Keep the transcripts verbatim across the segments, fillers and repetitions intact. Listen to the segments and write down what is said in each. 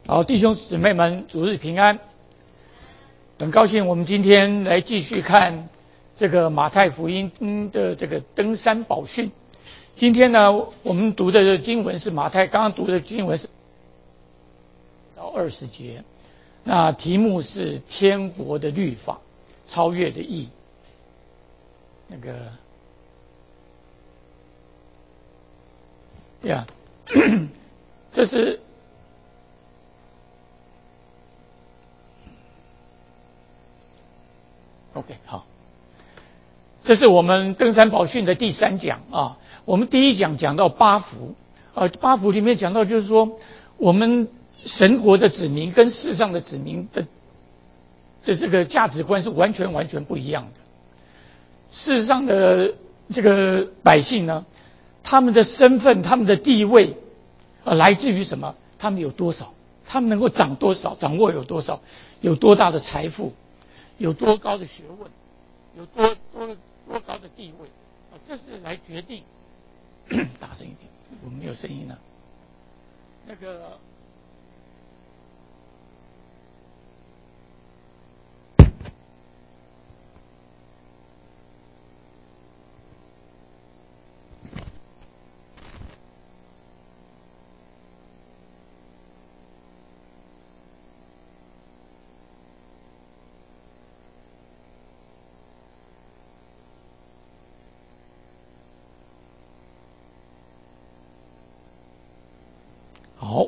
好，弟兄姊妹们，主日平安。很高兴我们今天来继续看这个马太福音的这个登山宝训。今天呢，我们读的经文是马太，刚刚读的经文是到二十节，那题目是天国的律法，超越的义。那个呀，这是OK， 好，这是我们登山宝训的第三讲啊。我们第一讲讲到八福，啊，八福里面讲到就是说，我们神国的子民跟世上的子民的的这个价值观是完全完全不一样的。世上的这个百姓呢，他们的身份、他们的地位，啊，来自于什么？他们有多少？他们能够掌多少？掌握有多少？有多大的财富？有多高的学问，有多多多高的地位啊，这是来决定。大声一点，我们没有声音了。那个好，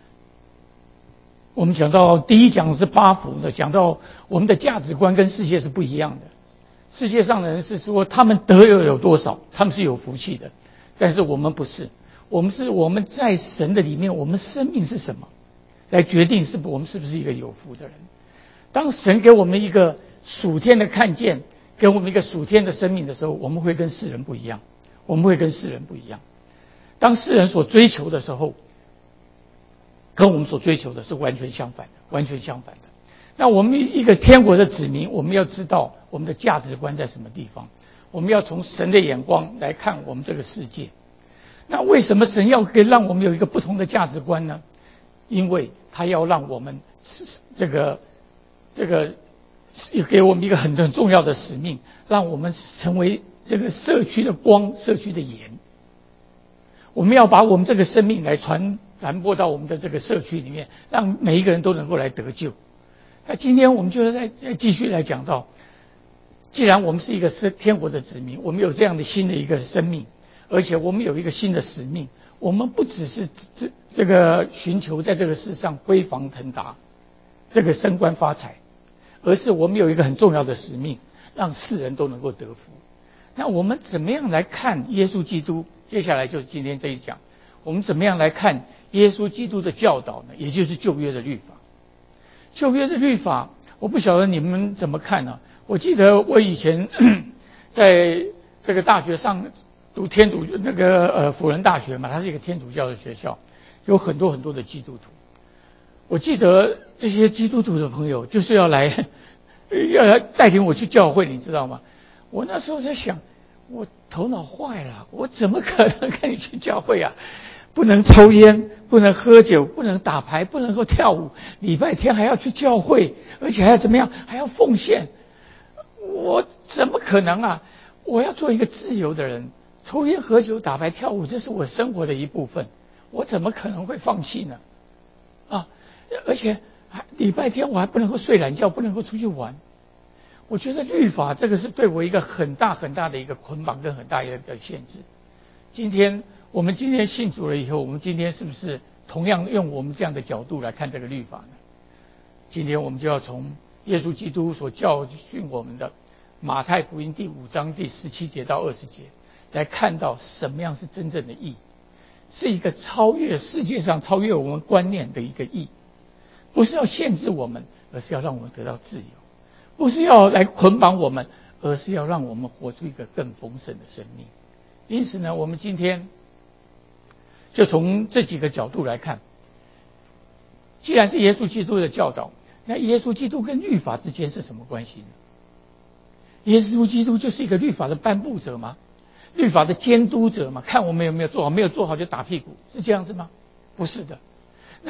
我们讲到第一讲是八福的，讲到我们的价值观跟世界是不一样的。世界上的人是说他们得有有多少，他们是有福气的，但是我们不是，我们是我们在神的里面，我们生命是什么，来决定是我们是不是一个有福的人。当神给我们一个属天的看见，给我们一个属天的生命的时候，我们会跟世人不一样，我们会跟世人不一样。当世人所追求的时候，跟我们所追求的是完全相反的，完全相反的。那我们一个天国的子民，我们要知道我们的价值观在什么地方，我们要从神的眼光来看我们这个世界。那为什么神要给让我们有一个不同的价值观呢？因为他要让我们这个这个给我们一个很很重要的使命，让我们成为这个社区的光，社区的盐。我们要把我们这个生命来传传播到我们的这个社区里面，让每一个人都能够来得救。那今天我们就再再继续来讲到，既然我们是一个是天国的子民，我们有这样的新的一个生命，而且我们有一个新的使命，我们不只是这这个寻求在这个世上飞黄腾达，这个升官发财，而是我们有一个很重要的使命，让世人都能够得福。那我们怎么样来看耶稣基督？接下来就是今天这一讲，我们怎么样来看耶稣基督的教导呢？也就是旧约的律法。旧约的律法，我不晓得你们怎么看呢？我记得我以前在这个大学上读天主那个呃辅仁大学嘛，它是一个天主教的学校，有很多很多的基督徒。我记得这些基督徒的朋友就是要来要来带领我去教会，你知道吗？我那时候在想，我头脑坏了，我怎么可能跟你去教会啊？不能抽烟，不能喝酒，不能打牌，不能够跳舞，礼拜天还要去教会，而且还要怎么样？还要奉献。我怎么可能啊？我要做一个自由的人，抽烟、喝酒、打牌、跳舞，这是我生活的一部分，我怎么可能会放弃呢？啊！而且礼拜天我还不能够睡懒觉，不能够出去玩。我觉得律法这个是对我一个很大很大的一个捆绑跟很大一个限制。今天我们今天信主了以后，我们今天是不是同样用我们这样的角度来看这个律法呢？今天我们就要从耶稣基督所教训我们的马太福音第五章第十七节到二十节来看到什么样是真正的义，是一个超越世界上超越我们观念的一个义，不是要限制我们，而是要让我们得到自由。不是要来捆绑我们，而是要让我们活出一个更丰盛的生命。因此呢，我们今天就从这几个角度来看，既然是耶稣基督的教导，那耶稣基督跟律法之间是什么关系呢？耶稣基督就是一个律法的颁布者吗？律法的监督者吗？看我们有没有做好，没有做好就打屁股，是这样子吗？不是的。那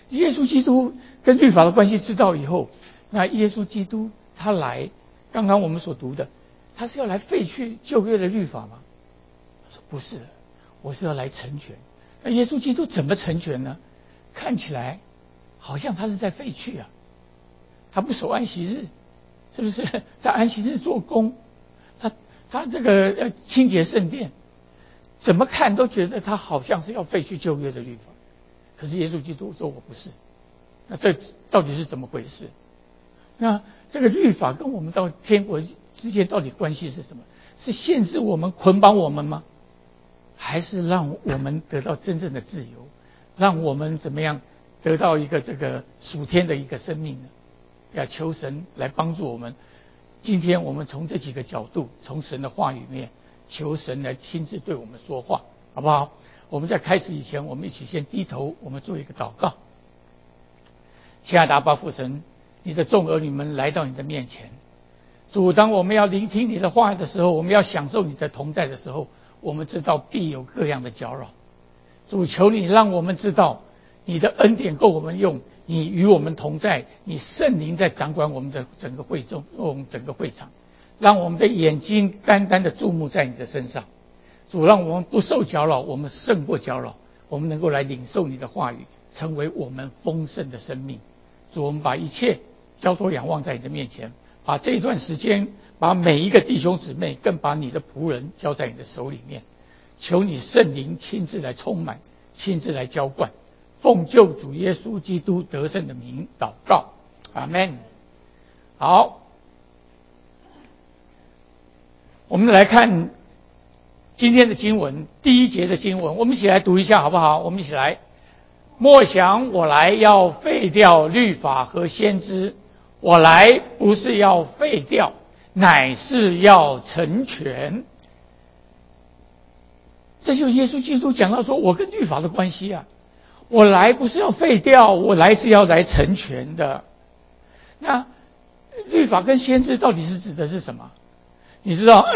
耶稣基督跟律法的关系知道以后，那耶稣基督他来，刚刚我们所读的，他是要来废去旧约的律法吗？他说不是，我是要来成全。那耶稣基督怎么成全呢？看起来好像他是在废去啊，他不守安息日，是不是在安息日做工？他他这个要清洁圣殿，怎么看都觉得他好像是要废去旧约的律法。可是耶稣基督说我不是，那这到底是怎么回事？那这个律法跟我们到天国之间到底关系是什么？是限制我们、捆绑我们吗？还是让我们得到真正的自由，让我们怎么样得到一个这个属天的一个生命呢？要求神来帮助我们。今天我们从这几个角度，从神的话语里面，求神来亲自对我们说话，好不好？我们在开始以前，我们一起先低头，我们做一个祷告。亲爱的阿爸父神，你的众儿女们来到你的面前，主，当我们要聆听你的话的时候，我们要享受你的同在的时候，我们知道必有各样的搅扰。主，求你让我们知道你的恩典够我们用，你与我们同在，你圣灵在掌管我们的整个会众，我们整个会场，让我们的眼睛单单的注目在你的身上。主，让我们不受搅扰，我们胜过搅扰，我们能够来领受你的话语，成为我们丰盛的生命。主，我们把一切交托仰望在你的面前，把这一段时间，把每一个弟兄姊妹，更把你的仆人交在你的手里面，求你圣灵亲自来充满，亲自来浇灌，奉救主耶稣基督得胜的名祷告，阿们。好，我们来看今天的经文，第一节的经文，我们一起来读一下好不好？我们一起来。莫想我来要废掉律法和先知，我来不是要废掉，乃是要成全。这就是耶稣基督讲到说，我跟律法的关系啊，我来不是要废掉，我来是要来成全的。那律法跟先知到底是指的是什么？你知道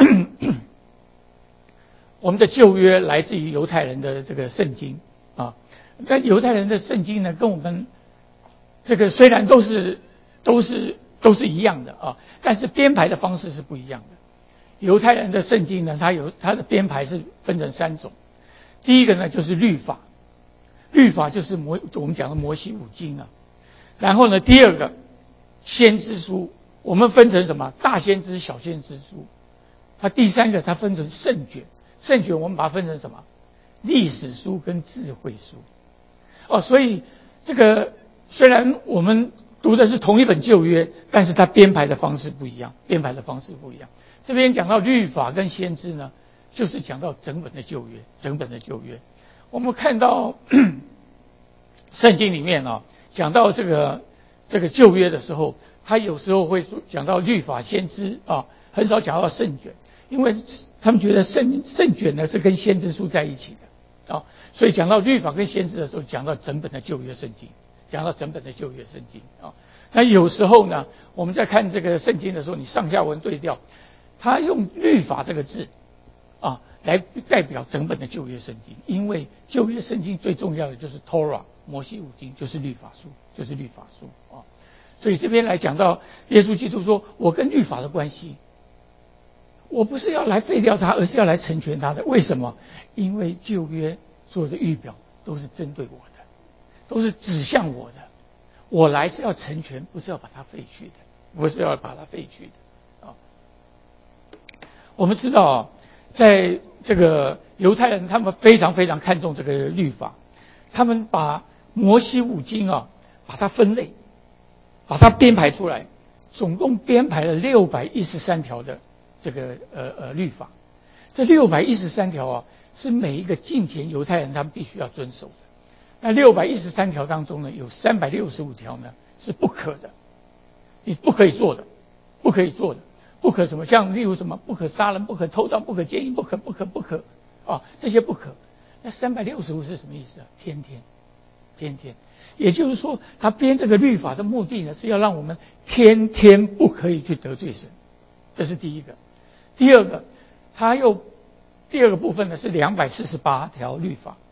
我们的旧约来自于犹太人的这个圣经啊，那犹太人的圣经呢，跟我们这个虽然都是都是都是一样的啊，但是编排的方式是不一样的。犹太人的圣经呢，它有它的编排是分成三种。第一个呢就是律法，律法就是摩我们讲的摩西五经啊。然后呢，第二个先知书，我们分成什么？大先知、小先知书。它第三个，它分成圣卷，圣卷我们把它分成什么？历史书跟智慧书。哦，所以这个虽然我们读的是同一本旧约，但是它编排的方式不一样，编排的方式不一样。这边讲到律法跟先知呢，就是讲到整本的旧约，整本的旧约。我们看到圣经里面啊，讲到这个这个旧约的时候，他有时候会讲到律法、先知啊，很少讲到圣卷，因为他们觉得圣圣卷呢是跟先知书在一起的啊，所以讲到律法跟先知的时候，讲到整本的旧约圣经，讲到整本的旧约圣经啊。那有时候呢，我们在看这个圣经的时候，你上下文对调，他用律法这个字啊来代表整本的旧约圣经，因为旧约圣经最重要的就是 Torah 摩西五经，就是律法书，就是律法书啊。所以这边来讲到耶稣基督说，我跟律法的关系，我不是要来废掉它，而是要来成全它的。为什么？因为旧约所有的预表都是针对我的，都是指向我的。我来是要成全，不是要把它废去的，不是要把它废去的啊。我们知道啊，在这个犹太人，他们非常非常看重这个律法，他们把摩西五经啊，把它分类，把它编排出来，总共编排了六百一十三条的这个呃呃律法。这六百一十三条啊，是每一个敬虔犹太人他们必须要遵守的。那六百一十三条当中呢，有三百六十五条呢是不可的，你不可以做的，不可以做的，不可什么？像例如什么，不可杀人，不可偷盗，不可奸淫，不可不可不可啊，这些不可。那三百六十五是什么意思啊？天天，天天。也就是说，他编这个律法的目的呢，是要让我们天天不可以去得罪神，这是第一个。第二个，他又第二个部分呢是两百四十八条律法。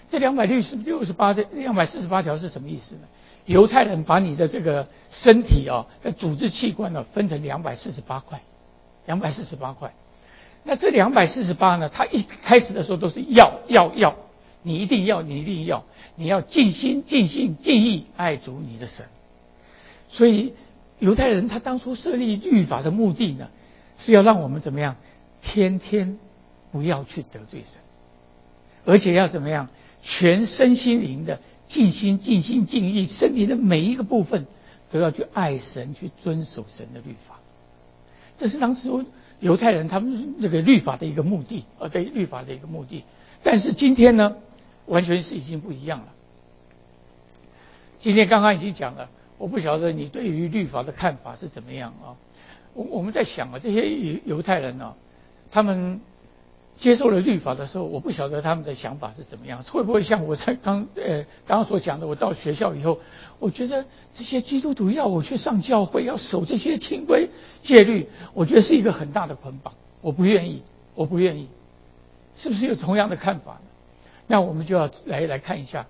这两百六十六十八这两百四十八条是什么意思呢？犹太人把你的这个身体啊的组织器官呢、啊、分成两百四十八块，两百四十八块。那这两百四十八呢，他一开始的时候都是要要要，你一定要，你一定要，你要尽心尽性尽意爱主你的神。所以犹太人他当初设立律法的目的呢，是要让我们怎么样，天天不要去得罪神，而且要怎么样，全身心灵的尽心尽心尽意，身体的每一个部分都要去爱神，去遵守神的律法。这是当时犹太人他们这个律法的一个目的，呃，对律法的一个目的。但是今天呢，完全是已经不一样了。今天刚刚已经讲了，我不晓得你对于律法的看法是怎么样啊？我我们在想啊，这些犹犹太人啊，他们接受了律法的时候，我不晓得他们的想法是怎么样，会不会像我在刚呃刚刚所讲的，我到学校以后，我觉得这些基督徒要我去上教会，要守这些清规戒律，我觉得是一个很大的捆绑，我不愿意，我不愿意，是不是有同样的看法呢？那我们就要来来看一下，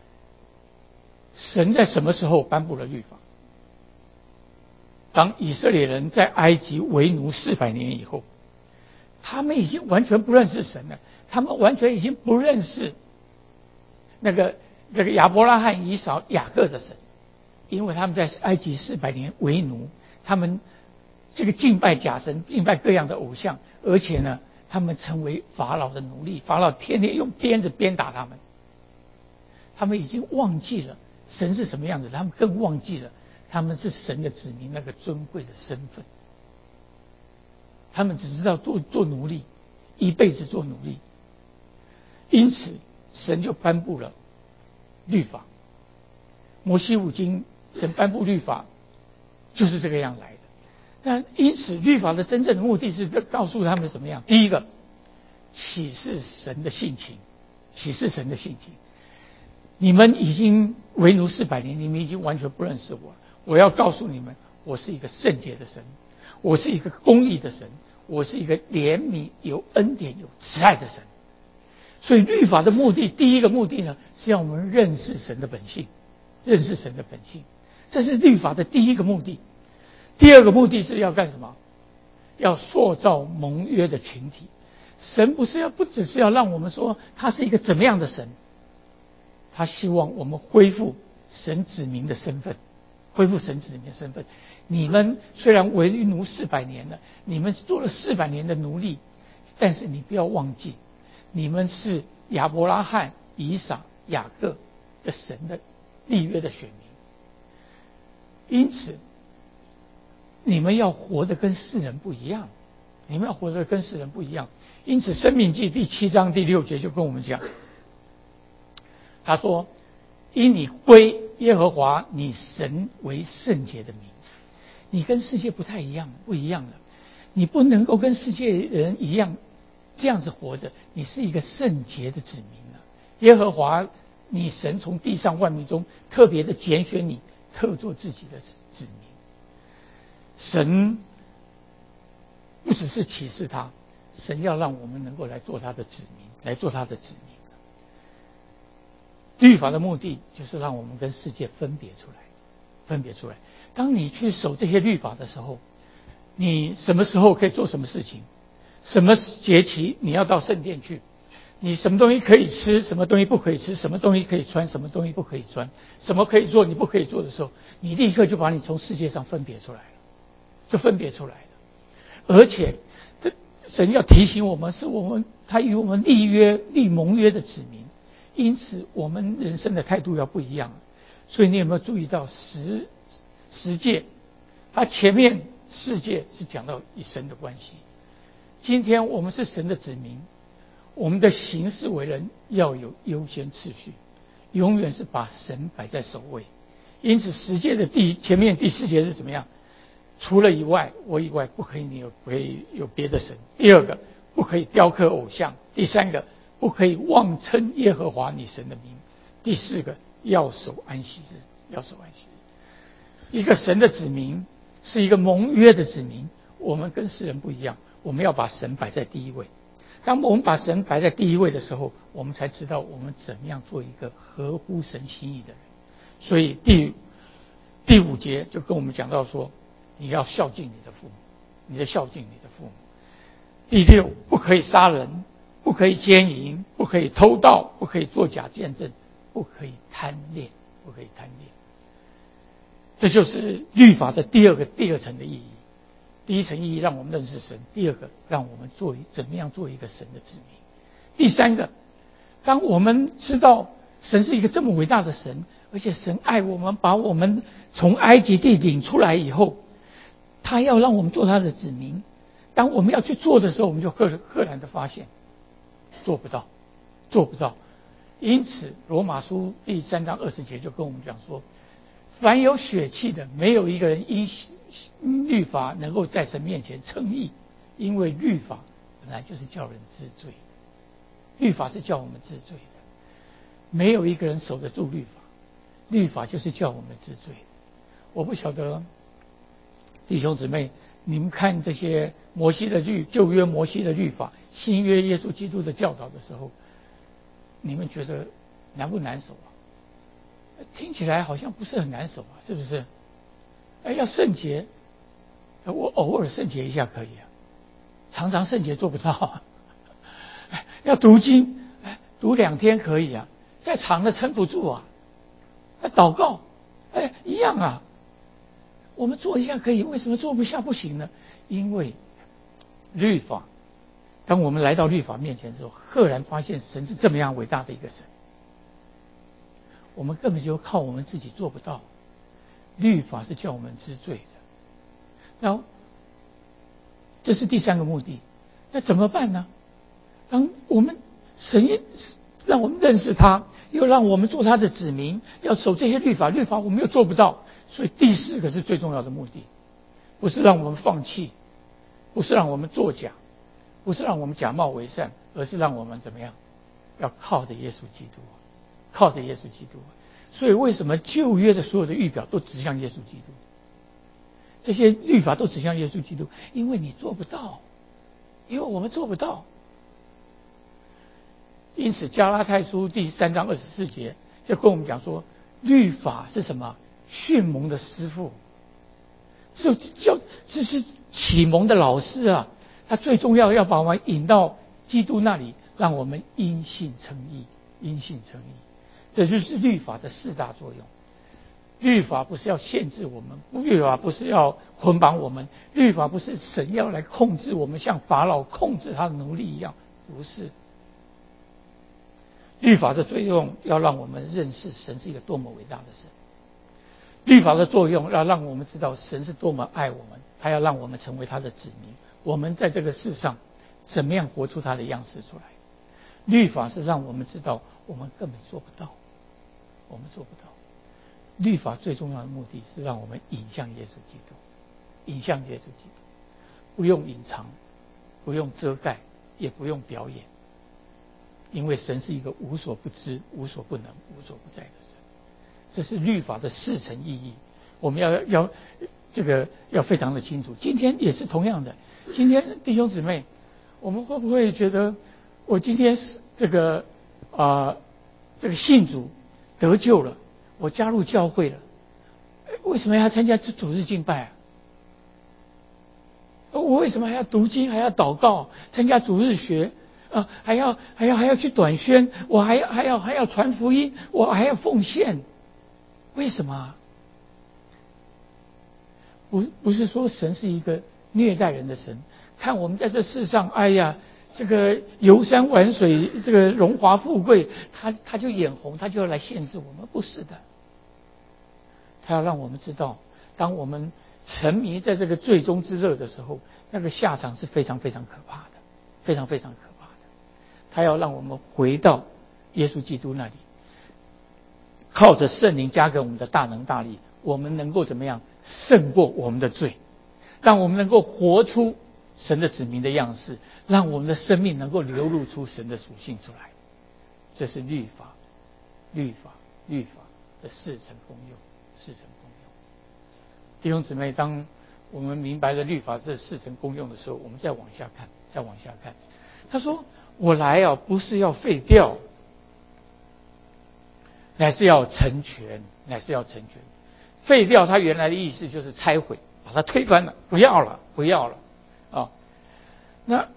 神在什么时候颁布了律法？当以色列人在埃及为奴四百年以后，他们已经完全不认识神了，他们完全已经不认识那个这个亚伯拉罕、以扫、雅各的神，因为他们在埃及四百年为奴，他们这个敬拜假神，敬拜各样的偶像，而且呢，他们成为法老的奴隶，法老天天用鞭子鞭打他们，他们已经忘记了神是什么样子，他们更忘记了他们是神的子民那个尊贵的身份。他们只知道做做奴隶，一辈子做奴隶。因此神就颁布了律法。摩西五经神颁布律法就是这个样来的。那因此律法的真正的目的是告诉他们什么样？第一个，启示神的性情，启示神的性情。你们已经为奴四百年，你们已经完全不认识我了。我要告诉你们，我是一个圣洁的神，我是一个公义的神，我是一个怜悯、有恩典、有慈爱的神。所以律法的目的，第一个目的呢，是让我们认识神的本性，认识神的本性，这是律法的第一个目的。第二个目的是要干什么？要塑造盟约的群体。神不是要，不只是要让我们说他是一个怎么样的神，他希望我们恢复神子民的身份，恢复神子民的身份。你们虽然为奴四百年了，你们做了四百年的奴隶，但是你不要忘记，你们是亚伯拉罕、以撒、雅各的神的立约的选民。因此，你们要活得跟世人不一样，你们要活得跟世人不一样。因此，《申命记》第七章第六节就跟我们讲，他说：“因你归耶和华你神为圣洁的名。”你跟世界不太一样，不一样的，你不能够跟世界人一样这样子活着，你是一个圣洁的子民了。耶和华你神从地上万民中特别的拣选你，特作自己的子民。神不只是启示他，神要让我们能够来做他的子民，来做他的子民。律法的目的就是让我们跟世界分别出来，分别出来。当你去守这些律法的时候，你什么时候可以做什么事情，什么节期你要到圣殿去，你什么东西可以吃，什么东西不可以吃，什么东西可以穿，什么东西不可以穿，什么可以做你不可以做的时候，你立刻就把你从世界上分别出来了，就分别出来了。而且神要提醒我们，是我们他与我们立约立盟约的子民，因此我们人生的态度要不一样。所以你有没有注意到十十诫，它前面四诫是讲到与神的关系。今天我们是神的子民，我们的行事为人要有优先次序，永远是把神摆在首位。因此十诫的第前面第四节是怎么样？除了以外，我以外不可以你有不可以有别的神。第二个，不可以雕刻偶像。第三个，不可以妄称耶和华你神的名。第四个，要守安息日，要守安息日。一个神的子民是一个盟约的子民，我们跟世人不一样，我们要把神摆在第一位。 当我们把神摆在第一位的时候，我们才知道我们怎么样做一个合乎神心意的人。所以第第五节就跟我们讲到说，你要孝敬你的父母，你要孝敬你的父母。第六，不可以杀人，不可以奸淫，不可以偷盗，不可以作假见证，不可以贪恋，不可以贪恋。这就是律法的第二个第二层的意义。第一层意义让我们认识神，第二个让我们做怎么样做一个神的子民。第三个，当我们知道神是一个这么伟大的神，而且神爱我们，把我们从埃及地领出来以后，他要让我们做他的子民。当我们要去做的时候，我们就赫赫然的发现做不到，做不到。因此罗马书第三章二十节就跟我们讲说，凡有血气的，没有一个人因律法能够在神面前称义，因为律法本来就是叫人知罪，律法是叫我们知罪的，没有一个人守得住律法，律法就是叫我们知罪。我不晓得弟兄姊妹，你们看这些摩西的律，旧约摩西的律法，新约耶稣基督的教导的时候，你们觉得难不难守啊？听起来好像不是很难守啊，是不是？哎，要圣洁，我偶尔圣洁一下可以啊，常常圣洁做不到啊。要读经，读两天可以啊，再长的撑不住啊。祷告，哎，一样啊。我们做一下可以，为什么做不下不行呢？因为律法，当我们来到律法面前的时候，赫然发现神是这么样伟大的一个神，我们根本就靠我们自己做不到。律法是叫我们知罪的，然后这是第三个目的。那怎么办呢？当我们神让我们认识他，又让我们做他的子民，要守这些律法，律法我们又做不到，所以第四个是最重要的目的，不是让我们放弃，不是让我们作假，不是让我们假冒为善，而是让我们怎么样？要靠着耶稣基督，靠着耶稣基督。所以为什么旧约的所有的预表都指向耶稣基督？这些律法都指向耶稣基督，因为你做不到，因为我们做不到。因此加拉太书第三章二十四节就跟我们讲说，律法是什么？训蒙的师傅，是教，这是启蒙的老师啊。他最重要要把我们引到基督那里，让我们因信称义，因信称义。这就是律法的四大作用。律法不是要限制我们，律法不是要捆绑我们，律法不是神要来控制我们，像法老控制他的奴隶一样，不是。律法的作用要让我们认识神是一个多么伟大的神。律法的作用要让我们知道神是多么爱我们，他要让我们成为他的子民。我们在这个世上怎么样活出他的样式出来？律法是让我们知道我们根本做不到，我们做不到。律法最重要的目的是让我们引向耶稣基督，引向耶稣基督，不用隐藏，不用遮盖，也不用表演，因为神是一个无所不知、无所不能、无所不在的神。这是律法的四层意义，我们要要这个要非常的清楚。今天也是同样的，今天弟兄姊妹，我们会不会觉得我今天是这个啊、呃、这个信主得救了，我加入教会了，为什么要参加主日敬拜啊？我为什么还要读经，还要祷告，参加主日学啊，还要还要还要去短宣，我还要还要还要传福音，我还要奉献？为什么？不不是说神是一个虐待人的神，看我们在这世上，哎呀，这个游山玩水，这个荣华富贵，他他就眼红，他就要来限制我们，不是的。他要让我们知道，当我们沉迷在这个罪中之乐的时候，那个下场是非常非常可怕的，非常非常可怕的。他要让我们回到耶稣基督那里，靠着圣灵加给我们的大能大力，我们能够怎么样胜过我们的罪，让我们能够活出神的子民的样式，让我们的生命能够流露出神的属性出来。这是律法，律法，律法的四层功用，四层功用。弟兄姊妹，当我们明白了律法这四层功用的时候，我们再往下看，再往下看。 他说我来啊，不是要废掉，乃是要成全，乃是要成全。废掉它原来的意思就是拆毁，把它推翻了，不要了，不要了啊。那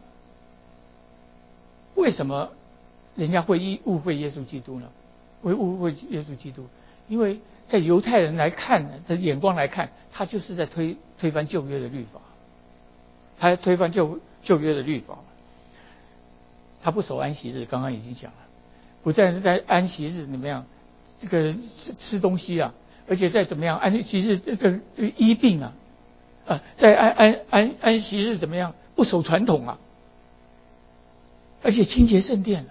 为什么人家会误会耶稣基督呢？会误会耶稣基督，因为在犹太人来看的眼光来看，他就是在推推翻旧约的律法，他推翻旧旧约的律法，他不守安息日，刚刚已经讲了，不再在安息日怎么样，这个吃吃东西啊，而且再怎么样安息日这这这个医病啊，啊，在安安安安息日怎么样不守传统啊，而且清洁圣殿了。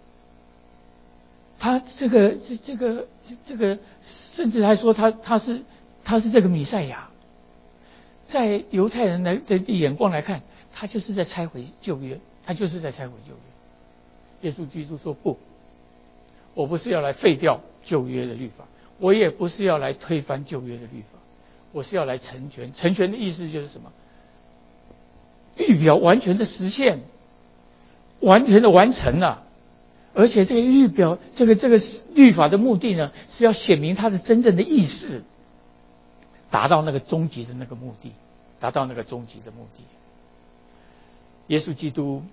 他这个这这个这这个，甚至还说他他是他是这个弥赛亚，在犹太人来的眼光来看，他就是在拆毁旧约，他就是在拆毁旧约。耶稣基督说不，我不是要来废掉旧约的律法，我也不是要来推翻旧约的律法，我是要来成全。成全的意思就是什么？预表完全的实现，完全的完成了。而且这个预表，这个这个律法的目的呢，是要显明它的真正的意思，达到那个终极的那个目的，达到那个终极的目的。耶稣基督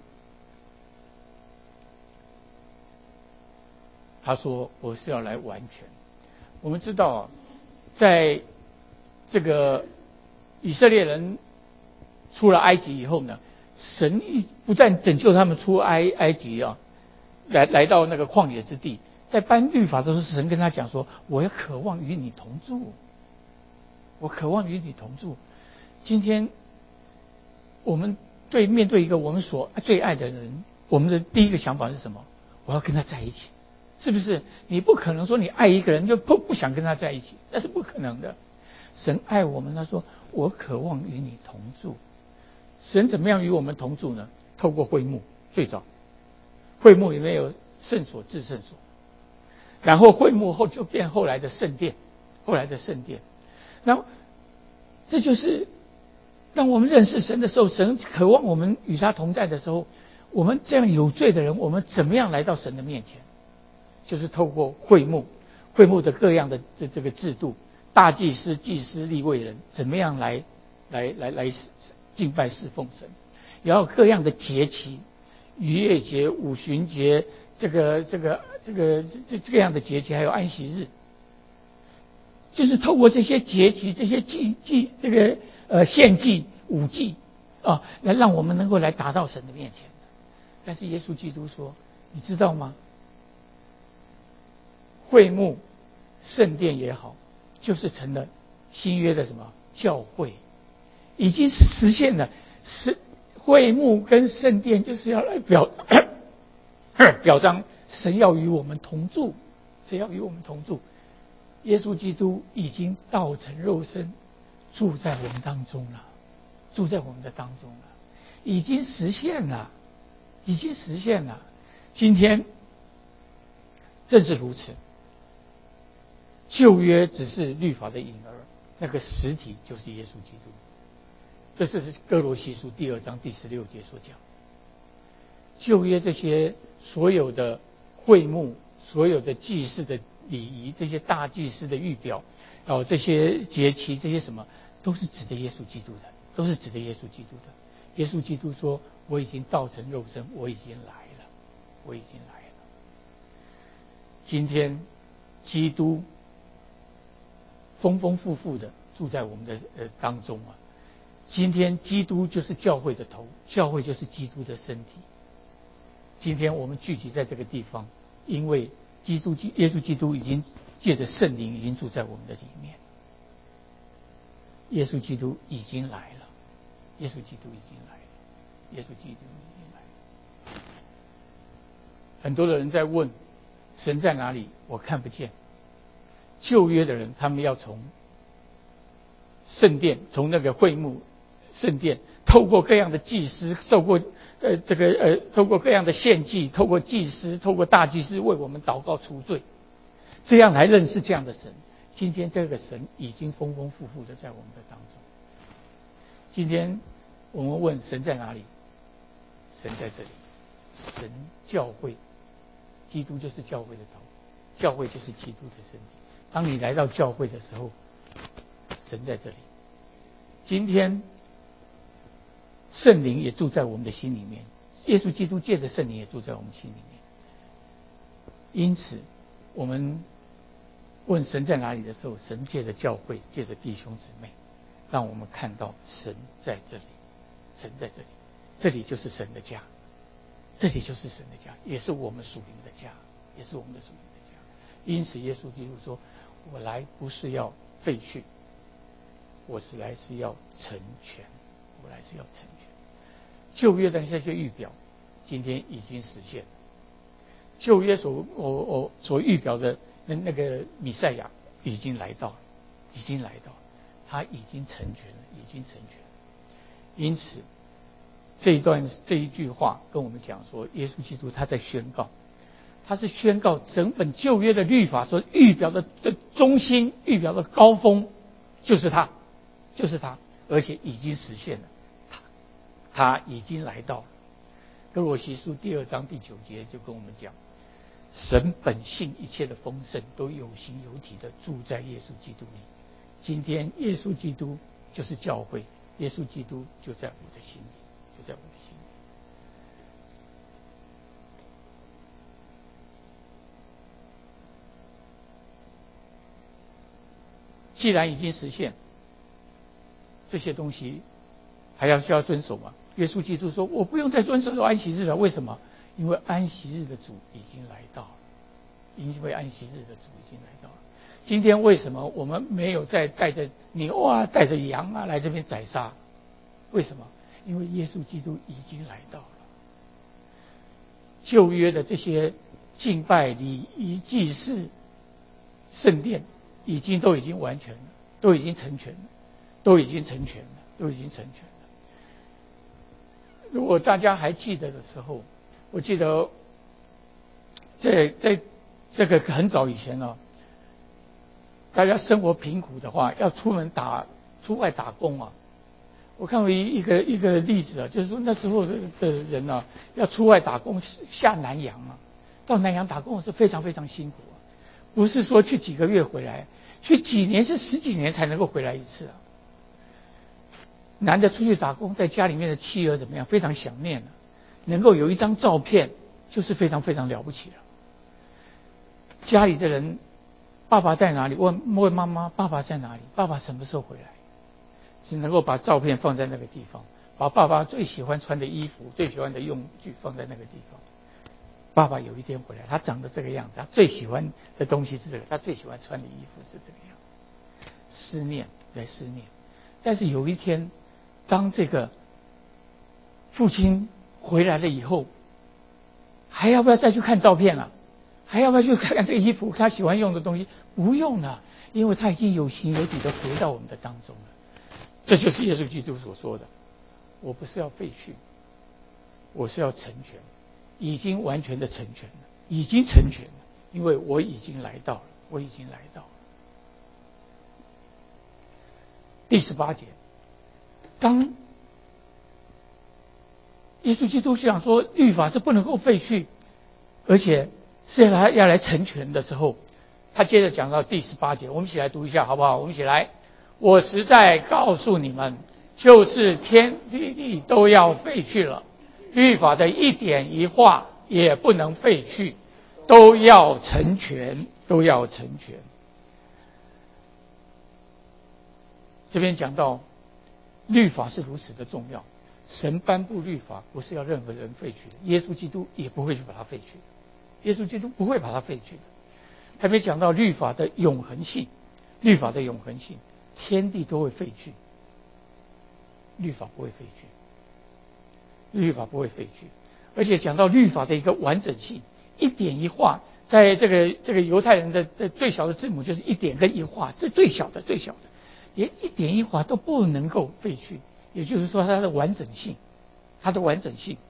他说我是要来完全。我们知道啊，在这个以色列人出了埃及以后呢，神一不但拯救他们出埃埃及啊，来来到那个旷野之地，在颁律法的时候，神跟他讲说：“我要渴望与你同住，我渴望与你同住。”今天我们对面对一个我们所最爱的人，我们的第一个想法是什么？我要跟他在一起，是不是？你不可能说你爱一个人就不不想跟他在一起，那是不可能的。神爱我们，他说：“我渴望与你同住。”神怎么样与我们同住呢？透过会幕，最早。会幕里面有圣所、至圣所，然后会幕后就变后来的圣殿，后来的圣殿。那这就是当我们认识神的时候，神渴望我们与他同在的时候，我们这样有罪的人，我们怎么样来到神的面前？就是透过会幕，会幕的各样的这这个制度，大祭司、祭司、利未人怎么样来来来来敬拜侍奉神，然后各样的节期。逾越节、五旬节，这个、这个、这个、这这个样的节期，还有安息日，就是透过这些节期、这些祭祭、这个呃献祭、舞祭啊，来让我们能够来达到神的面前。但是耶稣基督说，你知道吗？会幕、圣殿也好，就是成了新约的什么教会，已经实现了是。会幕跟圣殿就是要来表表彰神要与我们同住，神要与我们同住。耶稣基督已经道成肉身，住在我们当中了，住在我们的当中了，已经实现了，已经实现了。今天正是如此，旧约只是律法的影儿，那个实体就是耶稣基督。这是哥罗西书第二章第十六节所讲，旧约这些所有的会幕、所有的祭祀的礼仪、这些大祭司的预表，哦，这些节期、这些什么，都是指的耶稣基督的，都是指的耶稣基督的。耶稣基督说：“我已经道成肉身，我已经来了，我已经来了。”今天，基督丰丰富富的住在我们的呃当中啊。今天基督就是教会的头，教会就是基督的身体。今天我们聚集在这个地方，因为基督耶稣基督已经借着圣灵已经住在我们的里面。耶稣基督已经来了，耶稣基督已经来了，耶稣基督已经来了。很多的人在问神在哪里，我看不见。旧约的人他们要从圣殿，从那个会幕圣殿，透过各样的祭司，透过呃这个呃透过各样的献祭，透过祭司，透过大祭司为我们祷告除罪，这样来认识这样的神。今天这个神已经丰丰富富的在我们的当中。今天我们问神在哪里？神在这里， 神教会，基督就是教会的头，教会就是基督的身体。当你来到教会的时候，神在这里。今天圣灵也住在我们的心里面，耶稣基督借着圣灵也住在我们心里面。因此我们问神在哪里的时候，神借着教会，借着弟兄姊妹，让我们看到神在这里，神在这里，这里就是神的家，这里就是神的家，也是我们属灵的家，也是我们的属灵的家。因此耶稣基督说，我来不是要废去，我是来是要成全，我来是要成全。旧约的那些预表今天已经实现了，旧约所我我所预表的那那个弥赛亚已经来到了，已经来到了，他已经成全了，已经成全了。因此这一段这一句话跟我们讲说，耶稣基督他在宣告，他是宣告整本旧约的律法所预表的的中心，预表的高峰就是他，就是他，而且已经实现了，他他已经来到了。哥罗西书第二章第九节就跟我们讲，神本性一切的丰盛都有形有体的住在耶稣基督里。今天耶稣基督就是教会，耶稣基督就在我的心里，就在我的心里。既然已经实现，这些东西还要需要遵守吗？耶稣基督说，我不用再遵守安息日了。为什么？因为安息日的主已经来到了，因为安息日的主已经来到了。今天为什么我们没有再带着牛啊带着羊啊来这边宰杀？为什么？因为耶稣基督已经来到了。旧约的这些敬拜礼仪祭祀圣殿已经都已经完全了，都已经成全了，都已经成全了，都已经成全了。如果大家还记得的时候，我记得在在这个很早以前啊，大家生活贫苦的话，要出门打出外打工啊。我看过一一个一个例子啊，就是说那时候的的人啊，要出外打工下南洋啊，到南洋打工是非常非常辛苦啊，不是说去几个月回来，去几年是十几年才能够回来一次啊。男的出去打工，在家里面的妻儿怎么样？非常想念啊，能够有一张照片，就是非常非常了不起了。家里的人，爸爸在哪里？问问妈妈，爸爸在哪里？爸爸什么时候回来？只能够把照片放在那个地方，把爸爸最喜欢穿的衣服、最喜欢的用具放在那个地方。爸爸有一天回来，他长得这个样子，他最喜欢的东西是这个，他最喜欢穿的衣服是这个样子。思念来思念，但是有一天，当这个父亲回来了以后，还要不要再去看照片了？还要不要去看看这个衣服，他喜欢用的东西？不用了，因为他已经有形有体的回到我们的当中了。这就是耶稣基督所说的，我不是要废去，我是要成全，已经完全的成全了，已经成全了，因为我已经来到了，我已经来到了。第十八节，当耶稣基督想说律法是不能够废去，而且是要来要来成全的时候，他接着讲到第十八节，我们一起来读一下好不好？我们一起来。我实在告诉你们，就是天地地都要废去了，律法的一点一画也不能废去，都要成全，都要成全。这边讲到律法是如此的重要，神颁布律法不是要任何人废去的，耶稣基督也不会去把它废去的，耶稣基督不会把它废去的。还没讲到律法的永恒性，律法的永恒性，天地都会废去，律法不会废去，律法不会废去。而且讲到律法的一个完整性，一点一画，在这个这个犹太人的的最小的字母就是一点跟一画，这最小的最小的，连一点一画都不能够废去，也就是说它的完整性，它的完整性，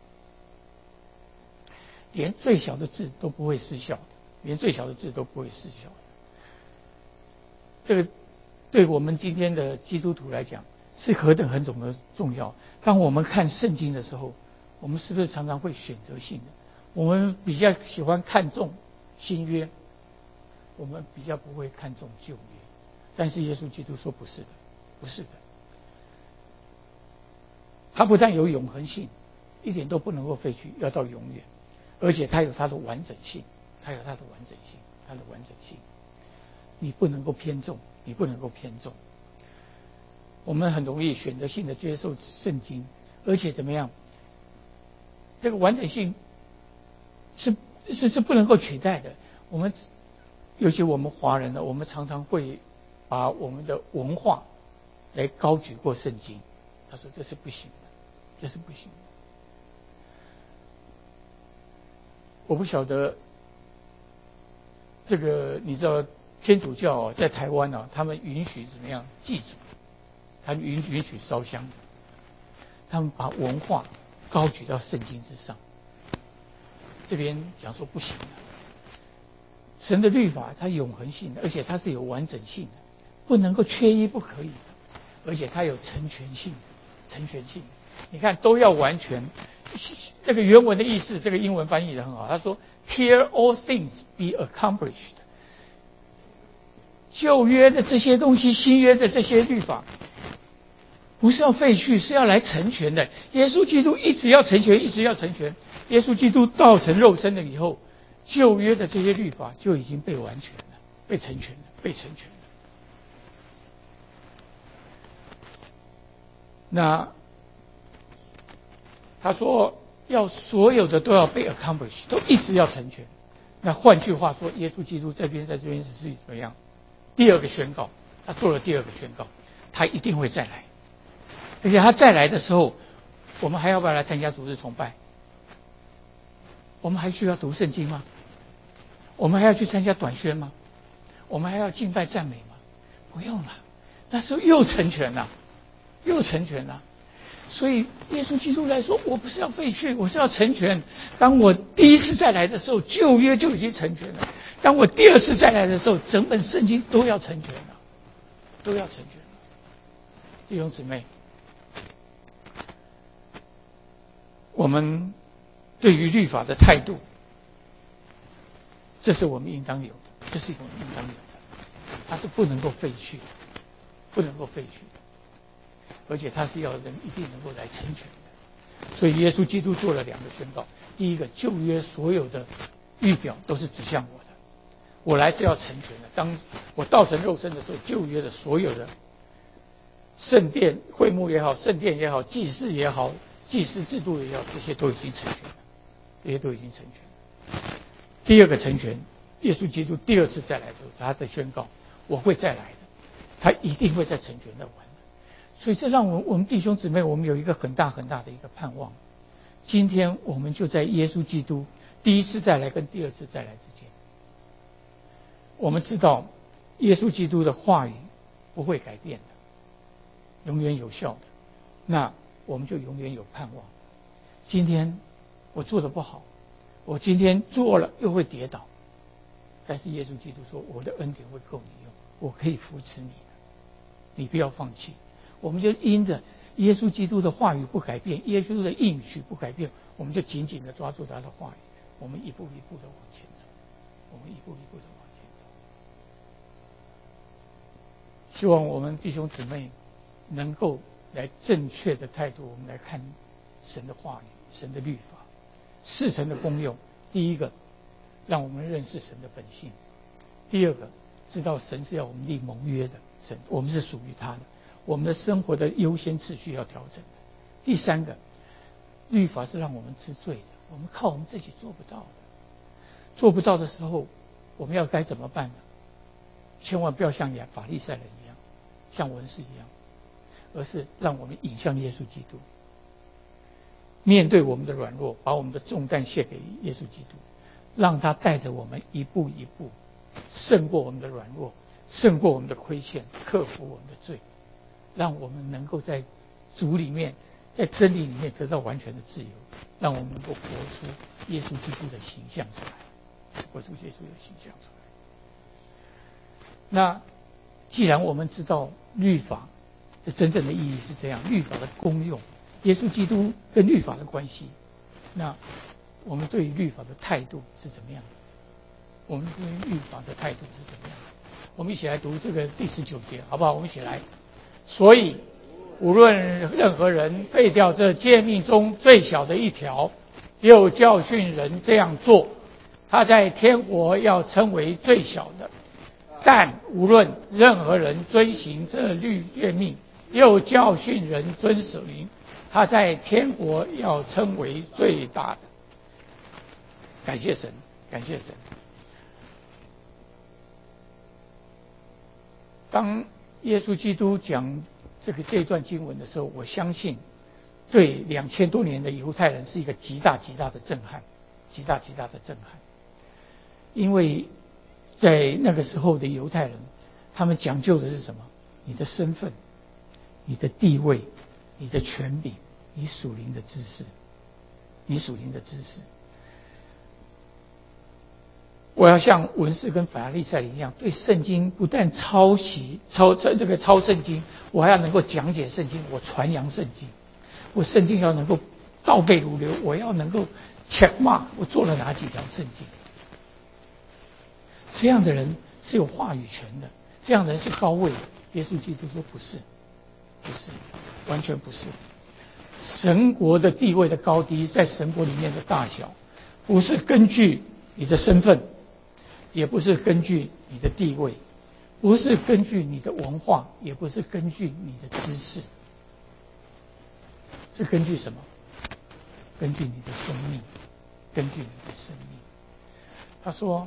连最小的字都不会失效的，连最小的字都不会失效的。这个对我们今天的基督徒来讲是何等何种的重要。当我们看圣经的时候， 我们是不是常常会选择性的？我们比较喜欢看重新约，我们比较不会看重旧约。但是耶稣基督说不是的，不是的。它不但有永恒性，一点都不能够废去，要到永远，而且它有它的完整性，它有它的完整性，它的完整性。你不能够偏重，你不能够偏重。我们很容易选择性的接受圣经，而且怎么样？这个完整性是是是不能够取代的。我们尤其我们华人呢，我们常常会把我们的文化来高举过圣经。他说这是不行的，这是不行的。我不晓得这个，你知道天主教啊，在台湾啊，他们允许怎么样祭祖，他们允许允许烧香，他们把文化高举到圣经之上。这边讲说不行的，神的律法它永恒性的，而且它是有完整性的，不能够缺一不可以的，而且它有成全性，成全性。你看都要完全。这个原文的意思，这个英文翻译的很好。他说 "Till all things be accomplished"， 旧约的这些东西，新约的这些律法，不是要废去，是要来成全的。耶稣基督一直要成全，一直要成全。耶稣基督道成肉身了以后，旧约的这些律法就已经被完全了，被成全了，被成全了。那他说要所有的都要被 accomplish， 都一直要成全。那换句话说，耶稣基督这边在这边是怎么样？第二个宣告，他做了第二个宣告，他一定会再来。而且他再来的时候，我们还要不要来参加主日崇拜？我们还需要读圣经吗？我们还要去参加短宣吗？我们还要敬拜赞美吗？不用了，那时候又成全了，又成全了。所以耶稣基督来说，我不是要废去，我是要成全。当我第一次再来的时候，旧约就已经成全了；当我第二次再来的时候，整本圣经都要成全了，都要成全了。弟兄姊妹，我们对于律法的态度，这是我们应当有的，这是我们应当有的，它是不能够废去的，不能够废去的。而且他是要人一定能够来成全的。所以耶稣基督做了两个宣告：第一个，旧约所有的预表都是指向我的，我来是要成全的。当我道成肉身的时候，旧约的所有的圣殿、会幕也好，圣殿也好，祭祀也好，祭祀制度也好，这些都已经成全了，这些都已经成全了。第二个成全，耶稣基督第二次再来的时候，他在宣告我会再来的，他一定会再成全的完。所以这让我们我们弟兄姊妹，我们有一个很大很大的一个盼望。今天我们就在耶稣基督第一次再来跟第二次再来之间，我们知道耶稣基督的话语不会改变的，永远有效的，那我们就永远有盼望。今天我做得不好，我今天做了又会跌倒，但是耶稣基督说我的恩典会够你用，我可以扶持你的，你不要放弃。我们就因着耶稣基督的话语不改变，耶稣的应许不改变，我们就紧紧地抓住他的话语，我们一步一步地往前走，我们一步一步地往前走。希望我们弟兄姊妹能够来正确的态度，我们来看神的话语，神的律法，四神的功用。第一个，让我们认识神的本性；第二个，知道神是要我们立盟约的，神我们是属于他的。我们的生活的优先次序要调整的。第三个，律法是让我们知罪的，我们靠我们自己做不到的。做不到的时候，我们要该怎么办呢？千万不要像法利赛人一样，像文士一样，而是让我们引向耶稣基督，面对我们的软弱，把我们的重担卸给耶稣基督，让他带着我们一步一步胜过我们的软弱，胜过我们的亏欠，克服我们的罪，让我们能够在主里面，在真理里面得到完全的自由，让我们能够活出耶稣基督的形象出来，活出耶稣的形象出来。那既然我们知道律法的真正的意义是这样，律法的功用，耶稣基督跟律法的关系， 那我们对于律法的态度是怎么样的？我们对于律法的态度是怎么样的？我们一起来读这个第十九节，好不好？我们一起来。所以，无论任何人废掉这诫命中最小的一条，又教训人这样做，他在天国要称为最小的；但无论任何人遵行这律诫命，又教训人遵守，他在天国要称为最大的。感谢神，感谢神。当耶稣基督讲这个这段经文的时候，我相信对两千多年的犹太人是一个极大极大的震撼，极大极大的震撼。因为在那个时候的犹太人，他们讲究的是什么？你的身份、你的地位、你的权柄、你属灵的知识、你属灵的知识。我要像文士跟法利赛人一样，对圣经不但抄袭、抄这个抄圣经，我还要能够讲解圣经，我传扬圣经，我圣经要能够倒背如流，我要能够 check mark 我做了哪几条圣经。这样的人是有话语权的，这样的人是高位的。耶稣基督说不是，不是，完全不是。神国的地位的高低，在神国里面的大小，不是根据你的身份，也不是根据你的地位，不是根据你的文化，也不是根据你的知识，是根据什么？根据你的生命，根据你的生命。他说，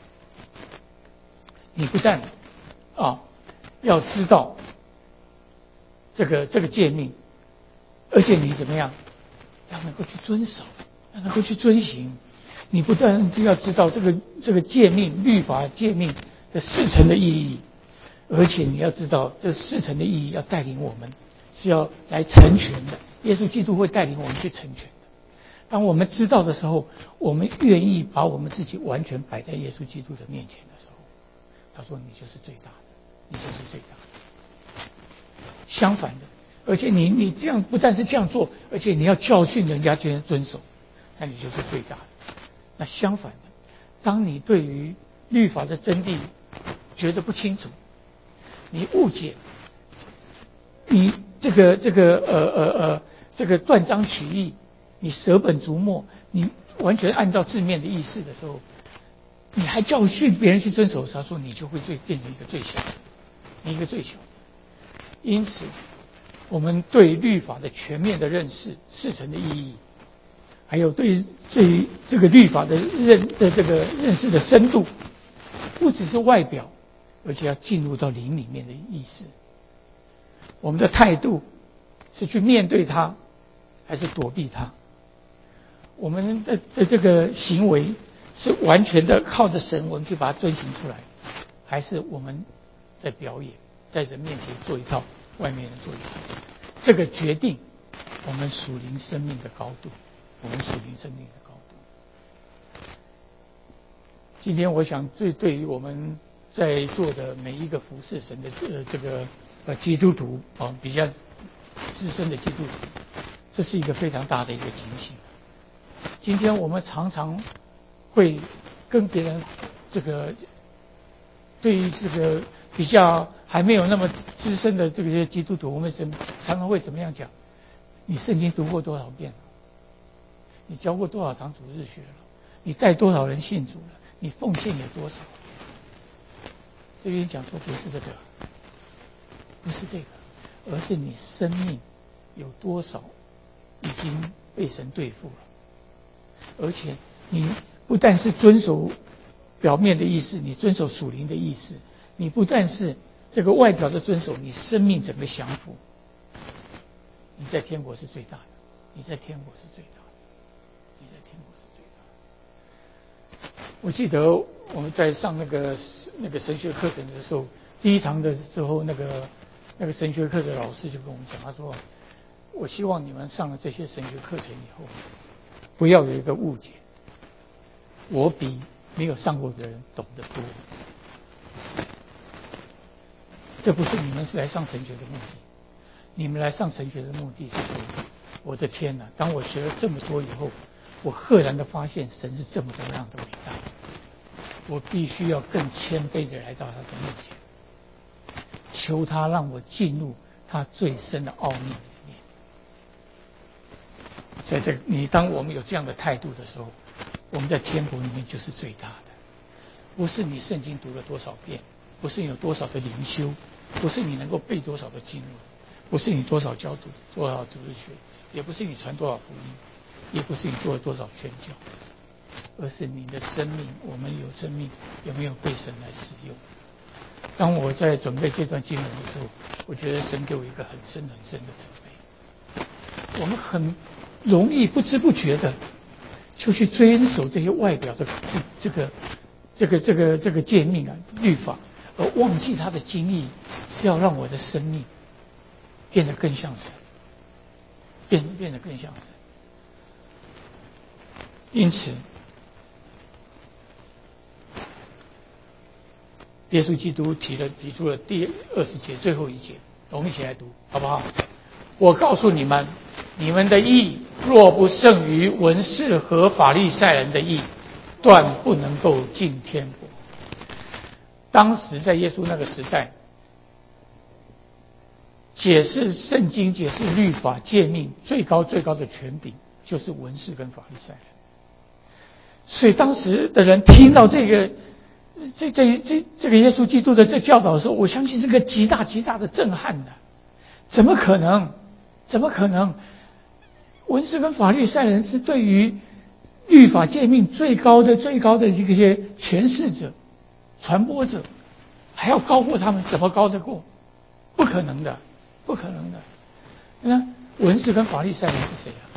你不但啊要知道这个这个诫命，而且你怎么样，要能够去遵守，要能够去遵行。你不但是要知道这个这个诫命、律法诫命的事成的意义，而且你要知道这事成的意义要带领我们是要来成全的。耶稣基督会带领我们去成全的。当我们知道的时候，我们愿意把我们自己完全摆在耶稣基督的面前的时候，他说你就是最大的，你就是最大的。相反的，而且你你这样不但是这样做，而且你要教训人家去遵守，那你就是最大的。那相反的，当你对于律法的真谛觉得不清楚，你误解，你这个这个呃呃呃这个断章取义，你舍本逐末，你完全按照字面的意思的时候，你还教训别人去遵守，他说你就会最变成一个最小的，你一个最小的。因此，我们对律法的全面的认识、事成的意义，还有对对这个律法的认的这个认识的深度，不只是外表，而且要进入到灵里面的意思。我们的态度是去面对它，还是躲避它？我们的的这个行为是完全的靠着神，我们去把它遵行出来，还是我们在表演，在人面前做一套，外面人做一套？这个决定我们属灵生命的高度，我们属灵生命的高度。今天我想最对于我们在座的每一个服侍神的呃这个呃基督徒啊，比较资深的基督徒，这是一个非常大的一个警醒。今天我们常常会跟别人这个对于这个比较还没有那么资深的这些基督徒，我们常常会怎么样讲？你圣经读过多少遍了？你教过多少场主日学了？你带多少人信主了？你奉献有多少？这边讲说不是这个，不是这个，而是你生命有多少已经被神对付了。而且你不但是遵守表面的意思，你遵守属灵的意思，你不但是这个外表的遵守，你生命整个降服，你在天国是最大的，你在天国是最大的，你在天国是最大的。我记得我们在上那个那个神学课程的时候，第一堂的时候，那个那个神学课的老师就跟我们讲，他说：“我希望你们上了这些神学课程以后，不要有一个误解，我比没有上过的人懂得多。这不是你们是来上神学的目的，你们来上神学的目的是说，我的天哪！当我学了这么多以后， 我赫然的发现神是这么多样的伟大，我必须要更谦卑的来到他的面前，求他让我进入他最深的奥秘里面。在这你当我们有这样的态度的时候，我们在天国里面就是最大的。不是你圣经读了多少遍，不是你有多少的灵修，不是你能够背多少的经文，不是你多少教主多少主日学，也不是你传多少福音，也不是你做了多少宣教，而是你的生命，我们有生命有没有被神来使用。当我在准备这段经文的时候，我觉得神给我一个很深很深的责备。我们很容易不知不觉的就去遵守这些外表的这个这个这个这个诫命啊律法，而忘记它的精义是要让我的生命变得更像神，变得变得更像神。因此耶稣基督提了提出了第二十节最后一节，我们一起来读好不好？我告诉你们，你们的义若不胜于文士和法利赛人的义，断不能够进天国。当时在耶稣那个时代，解释圣经、解释律法诫命最高最高的权柄就是文士跟法利赛人。所以当时的人听到这个这这这这个耶稣基督的这教导的时候，我相信是个极大极大的震撼的。怎么可能？怎么可能？文士跟法利赛人是对于律法诫命最高的最高的这些诠释者、传播者，还要高过他们，怎么高得过？不可能的，不可能的。那文士跟法利赛人是谁啊？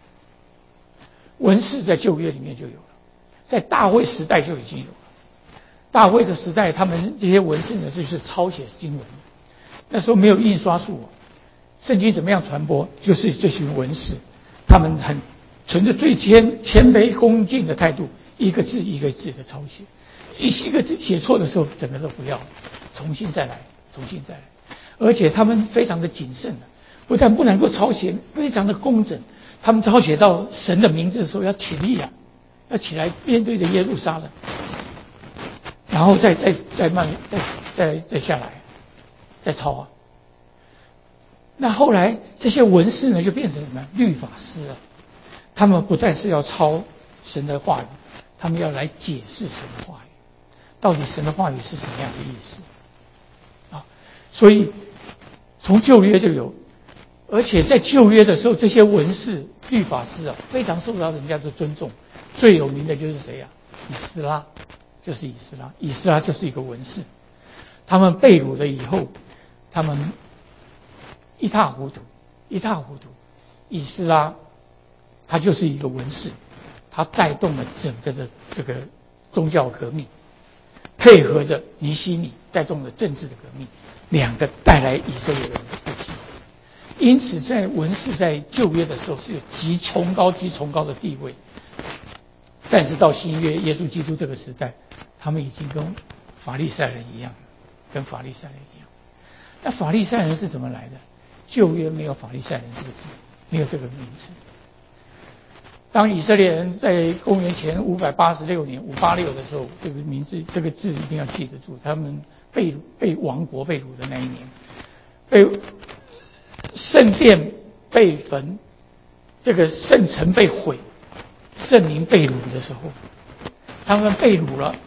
文士在旧约里面就有了，在大卫时代就已经有了。大卫的时代，他们这些文士呢，就是抄写经文。那时候没有印刷术，圣经怎么样传播？就是这群文士，他们很存着最谦谦卑恭敬的态度，一个字一个字的抄写，一一个字写错的时候，整个都不要，重新再来，重新再来。而且他们非常的谨慎的，不但不能够抄写，非常的工整。他们抄写到神的名字的时候，要起立啊，要起来面对着耶路撒冷，然后再再再慢再再再下来，再抄啊。那后来这些文士呢，就变成什么律法师啊？他们不但是要抄神的话语，他们要来解释神的话语，到底神的话语是什么样的意思啊？所以从旧约就有，而且在旧约的时候，这些文士、律法师啊，非常受到人家的尊重。最有名的就是谁啊？以斯拉，就是以斯拉。以斯拉就是一个文士。他们被掳了以后，他们一塌糊涂，一塌糊涂。以斯拉他就是一个文士，他带动了整个的这个宗教革命，配合着尼希米带动了政治的革命，两个带来以色列人的复兴。因此在文士在旧约的时候是有极崇高极崇高的地位，但是到新约耶稣基督这个时代，他们已经跟法利赛人一样，跟法利赛人一样。那法利赛人是怎么来的？旧约没有法利赛人这个字，没有这个名字。当以色列人在公元前五百八十六年五八六的时候，这个名字这个字一定要记得住。他们被被亡国被掳的那一年，被圣殿被焚，这个圣城被毁，圣民被掳的时候，他们被掳了，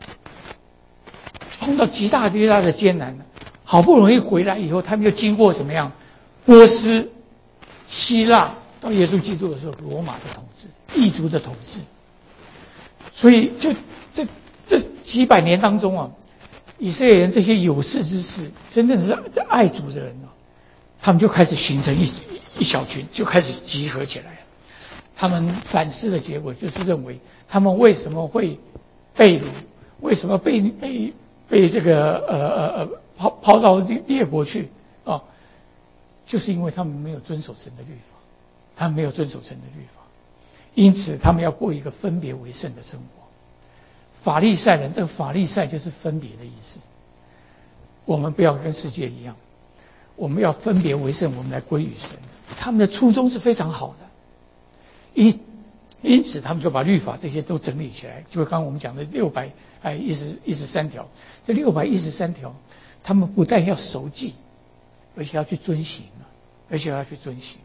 碰到极大极大的艰难，好不容易回来以后，他们又经过怎么样？波斯、希腊，到耶稣基督的时候，罗马的统治、异族的统治，所以就这这几百年当中啊，以色列人这些有识之士，真正是爱主的人啊，他们就开始形成一一小群，就开始集合起来了。他们反思的结果就是认为，他们为什么会被掳，为什么被被被这个呃呃呃抛抛到列国去啊？就是因为他们没有遵守神的律法，他们没有遵守神的律法，因此他们要过一个分别为圣的生活。法利赛人，这个法利赛就是分别的意思。我们不要跟世界一样，我们要分别为圣，我们来归于神。他们的初衷是非常好的，因因此他们就把律法这些都整理起来，就刚刚我们讲的六百哎一十一十三条，这六百一十三条，他们不但要守纪，而且要去遵行啊，而且要去遵行。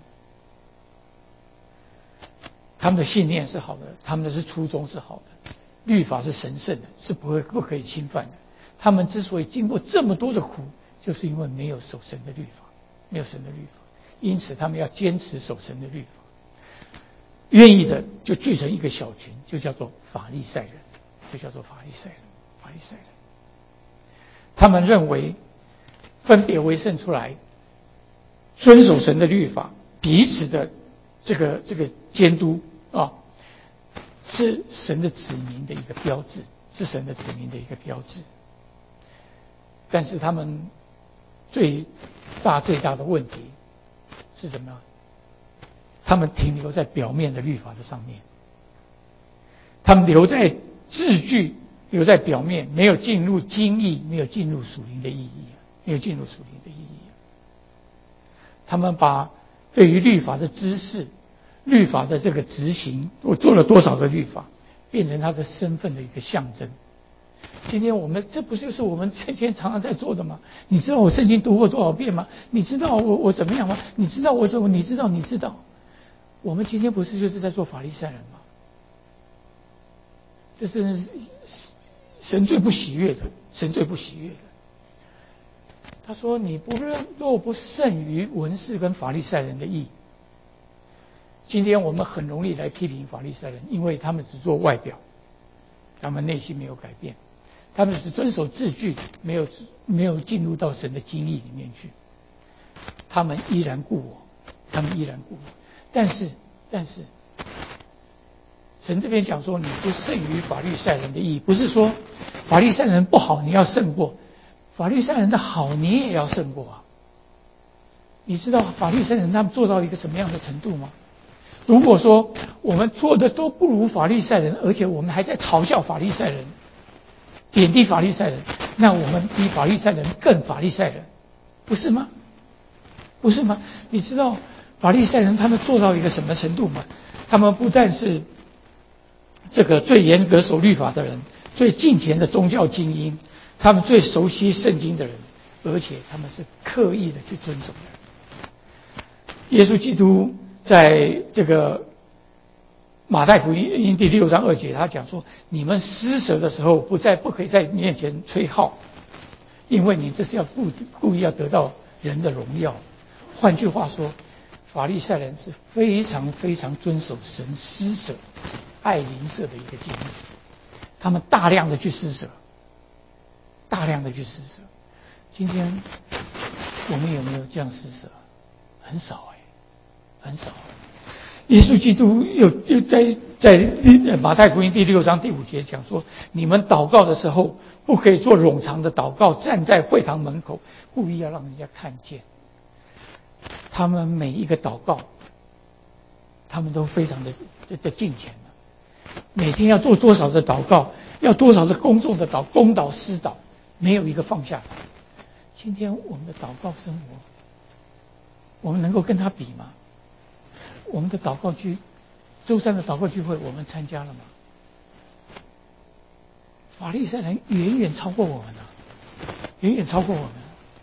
他们的信念是好的，他们的是初衷是好的，律法是神圣的，是不会不可以侵犯的。他们之所以经过这么多的苦，就是因为没有守神的律法，没有神的律法，因此他们要坚持守神的律法。愿意的就聚成一个小群，就叫做法利赛人，就叫做法利赛人，法利赛人。他们认为分别为圣出来，遵守神的律法，彼此的这个这个监督啊，是神的子民的一个标志，是神的子民的一个标志。但是他们最大最大的问题是什么呢？他们停留在表面的律法的上面，他们留在字句，留在表面，没有进入经义，没有进入属灵的意义，没有进入属灵的意义。他们把对于律法的知识、律法的这个执行，我做了多少的律法，变成他的身份的一个象征。今天我们这不就是我们天天常常在做的吗？你知道我圣经读过多少遍吗？你知道我我怎么样吗？你知道我怎么？你知道你知道？我们今天不是就是在做法利赛人吗？这是神最不喜悦的，神最不喜悦的。他说：“你不若不胜于文士跟法利赛人的义。”今天我们很容易来批评法利赛人，因为他们只做外表，他们内心没有改变，他们只遵守字句，没有没有进入到神的经义里面去。他们依然故我，他们依然故我。但是，但是，神这边讲说，你不胜于法利赛人的义，不是说法利赛人不好，你要胜过。法利赛人的好，你也要胜过啊！你知道法利赛人他们做到一个什么样的程度吗？如果说我们做的都不如法利赛人，而且我们还在嘲笑法利赛人、贬低法利赛人，那我们比法利赛人更法利赛人，不是吗？不是吗？你知道法利赛人他们做到一个什么程度吗？他们不但是这个最严格守律法的人，最敬虔的宗教精英，他们最熟悉圣经的人，而且他们是刻意的去遵守的。耶稣基督在这个马太福音第六章二节，他讲说：你们施舍的时候，不在不可以在面前吹号，因为你这是要故故意要得到人的荣耀。换句话说，法利赛人是非常非常遵守神施舍、爱邻舍的一个经历，他们大量的去施舍，大量的去施舍。今天我们有没有这样施舍？很少哎、欸，很少。耶稣基督又又在在马太福音第六章第五节讲说：你们祷告的时候，不可以做冗长的祷告，站在会堂门口，故意要让人家看见。他们每一个祷告，他们都非常的的敬虔了。每天要做多少的祷告，要多少的公众的祷、公祷、私祷，没有一个放下来。今天我们的祷告生活，我们能够跟他比吗？我们的祷告聚，周三的祷告聚会，我们参加了吗？法利赛人远远超过我们了，远远超过我们。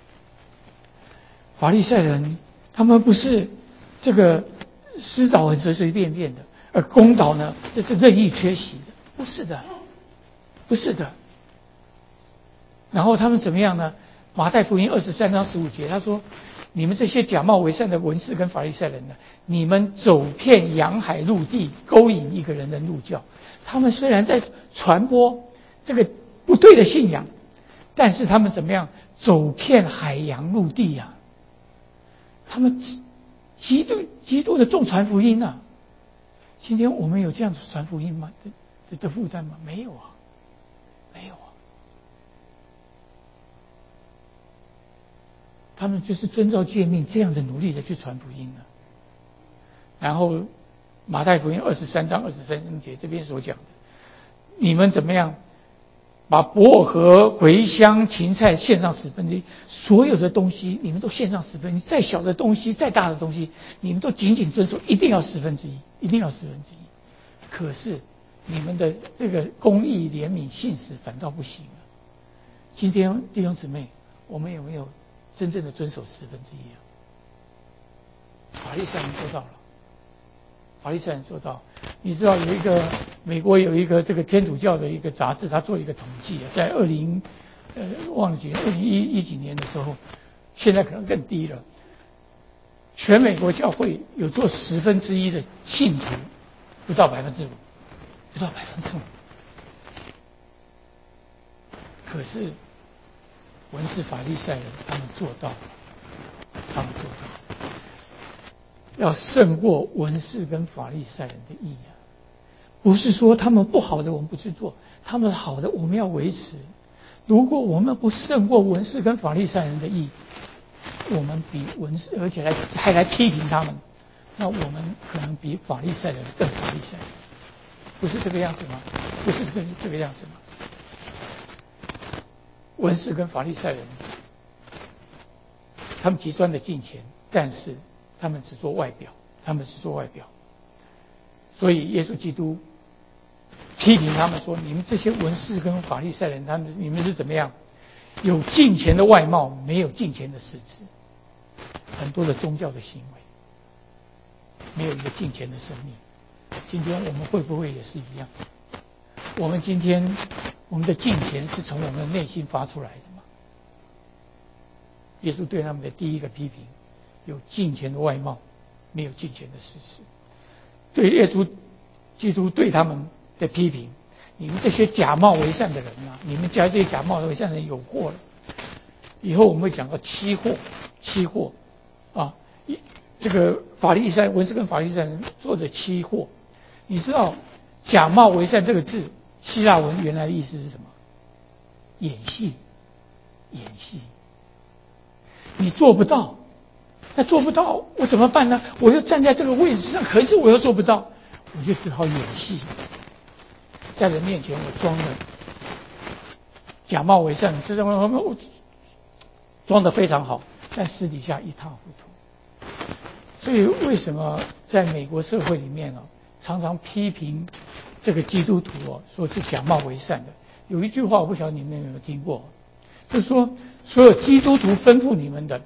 法利赛人他们不是这个私祷很随随便便的，而公祷呢，这是任意缺席的，不是的，不是的。然后他们怎么样呢？马太福音二十三章十五节，他说：你们这些假冒为善的文士跟法利赛人呢，你们走遍洋海陆地，勾引一个人的怒教。他们虽然在传播这个不对的信仰，但是他们怎么样？走遍海洋陆地呀、啊！他们极度极度的重传福音啊！今天我们有这样子传福音吗？的的负担吗？没有啊，没有啊。他们就是遵照诫命这样的努力的去传福音了。然后马太福音二十三章二十三节这边所讲的，你们怎么样把薄荷、茴香、芹菜献上十分之一，所有的东西你们都献上十分之一，再小的东西、再大的东西，你们都紧紧遵守，一定要十分之一，一定要十分之一。 可是你们的这个公义、怜悯、信实反倒不行了。今天弟兄姊妹，我们有没有真正的遵守十分之一啊？法利赛人做到了，法利赛人做到。你知道有一个美国有一个这个天主教的一个杂志，他做一个统计，在二零呃忘记二零一一几年的时候，现在可能更低了。全美国教会有做十分之一的信徒，不到百分之五，不到百分之五。可是文士法利赛人他们做到了，他们做到了，要胜过文士跟法利赛人的义啊！不是说他们不好的我们不去做，他们好的我们要维持。如果我们不胜过文士跟法利赛人的义，我们比文士，而且来还来批评他们，那我们可能比法利赛人更法利赛人，不是这个样子吗？不是这个这个样子吗？文士跟法利赛人，他们极端的敬虔，但是他们只做外表，他们只做外表。所以耶稣基督批评他们说：“你们这些文士跟法利赛人，他们你们是怎么样？有敬虔的外貌，没有敬虔的实质。很多的宗教的行为，没有一个敬虔的生命。今天我们会不会也是一样？我们今天我们的敬虔是从我们的内心发出来的吗？耶稣对他们的第一个批评，有敬虔的外貌，没有敬虔的实质。对耶稣基督对他们的批评，你们这些假冒为善的人啊，你们家这些假冒为善的人有祸了。以后我们会讲到期货，期货啊，这个法利赛文士跟法利赛人做的期货。你知道假冒为善这个字希腊文原来的意思是什么？演戏，演戏。你做不到，那做不到我怎么办呢？我又站在这个位置上，可是我又做不到，我就只好演戏，在人面前我装的假冒为善，这我装得非常好，但私底下一塌糊涂。所以为什么在美国社会里面呢、啊，常常批评这个基督徒哦，说是假冒为善的？有一句话我不晓得你们有没有听过，就是说所有基督徒吩咐你们的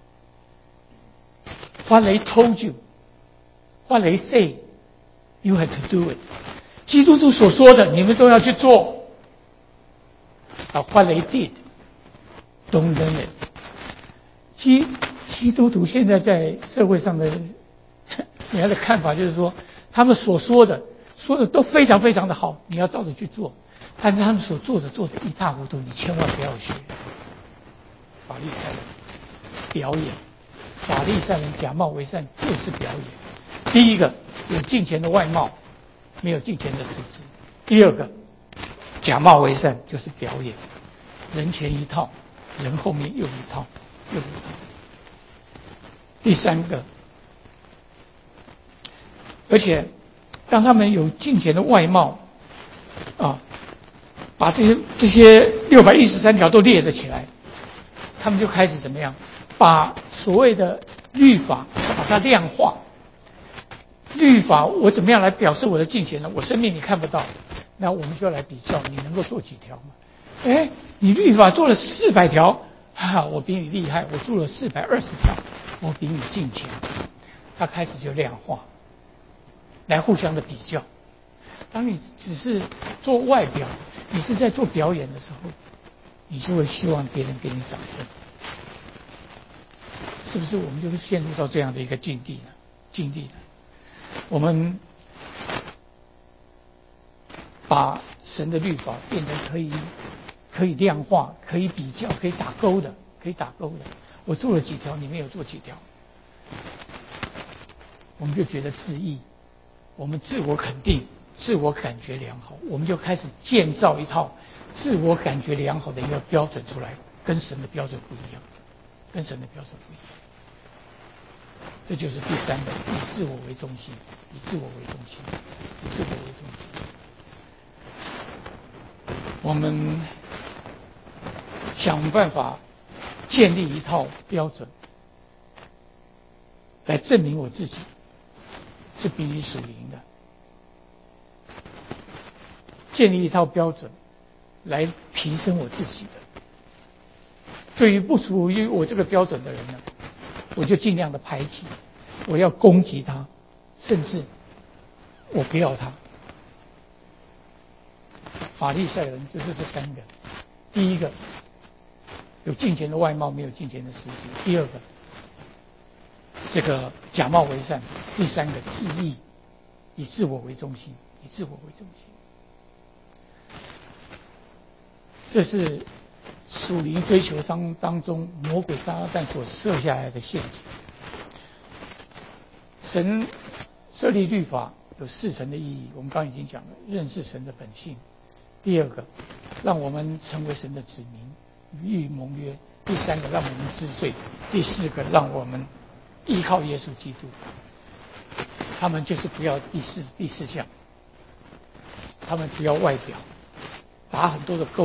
，What they told you, what they say, you have to do it。基督徒所说的，你们都要去做。啊 ，What they did, don't learn it。基基督徒现在在社会上的人家的看法就是说，他们所说的说的都非常非常的好，你要照着去做。但是他们所做的做的一塌糊涂，你千万不要学。法利赛人表演，法利赛人假冒为善就是表演。第一个有敬虔的外貌，没有敬虔的实质；第二个假冒为善就是表演，人前一套，人后面又一套，又一套。第三个，而且当他们有敬虔的外貌啊，把这些这些六百一十三条都列了起来，他们就开始怎么样？把所谓的律法把它量化。律法我怎么样来表示我的敬虔呢？我生命你看不到，那我们就来比较，你能够做几条吗？哎，你律法做了四百条，哈，我比你厉害，我做了四百二十条，我比你敬虔。他开始就量化，来互相的比较。当你只是做外表，你是在做表演的时候，你就会希望别人给你掌声，是不是？我们就会陷入到这样的一个境地呢？境地呢？我们把神的律法变成可以可以量化、可以比较、可以打勾的，可以打勾的。我做了几条，你没有做几条，我们就觉得自义，我们自我肯定。自我感觉良好，我们就开始建造一套自我感觉良好的一个标准出来，跟神的标准不一样，跟神的标准不一样。这就是第三个，以自我为中心，以自我为中心，以自我为中心。我们想办法建立一套标准，来证明我自己是比你属灵的。 建立一套标准来提升我自己的。对于不属于我这个标准的人呢，我就尽量的排挤，我要攻击他，甚至我不要他。法利赛人就是这三个：第一个，有敬虔的外貌，没有敬虔的实质；第二个，这个假冒为善；第三个，自义，以自我为中心，以自我为中心。这是属灵追求当当中魔鬼撒旦所设下来的陷阱。神设立律法有四层的意义，我们刚刚已经讲了，认识神的本性；第二个，让我们成为神的子民，与盟约；第三个，让我们知罪；第四个，让我们依靠耶稣基督。他们就是不要第四第四项，他们只要外表，打很多的勾。